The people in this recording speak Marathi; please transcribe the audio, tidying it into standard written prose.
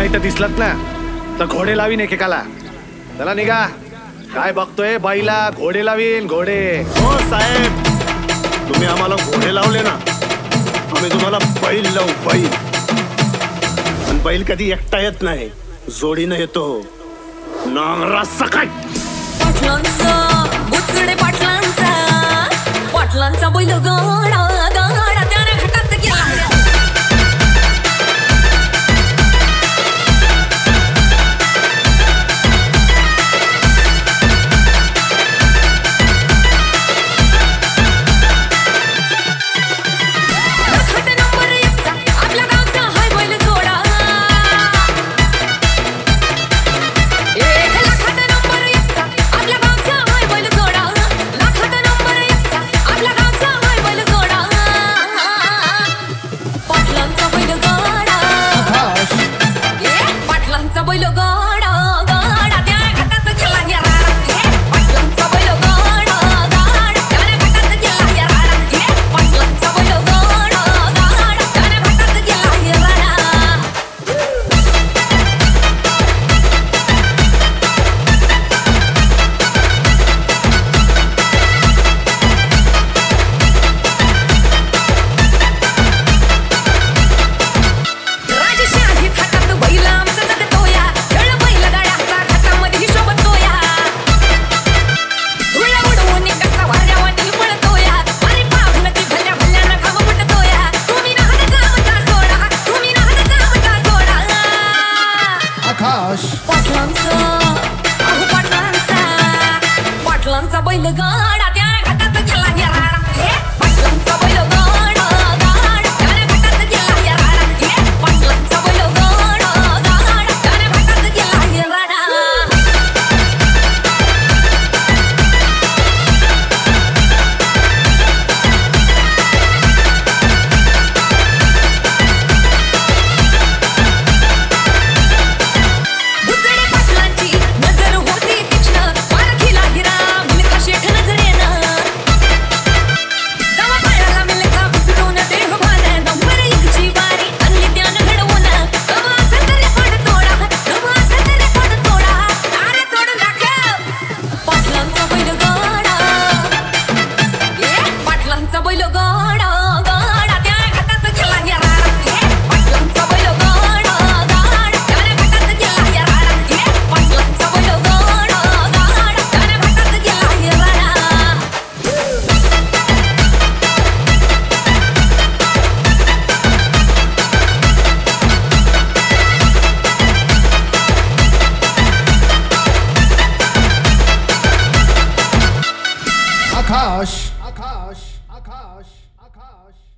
इथं दिसलात ना तर घोडे लावीन एकेकाला. चला निघा. काय बघतोय बाईला? घोडे लावीन घोडे. हो साहेब, तुम्ही आम्हाला घोडे लावले ना, आम्ही तुम्हाला बैल लावू, बैल. पण बैल कधी एकटा येत नाही, जोडीनं येतो. नांगराज सकाळ पाटलांचा बुचडे पाटलांचा पाटलांचा बैल गाडा गाडा त्याने घाटात गेला. पाटलांचा बैल गाडा त्या घाटात गेला या राडा. पाटलांचा बैल गाडा गाडा त्या घाटात गेला या राडा. पाटलांचा बैल गाडा गाडा त्या घाटात गेला या राडा. Akash, Akash, Akash, Akash.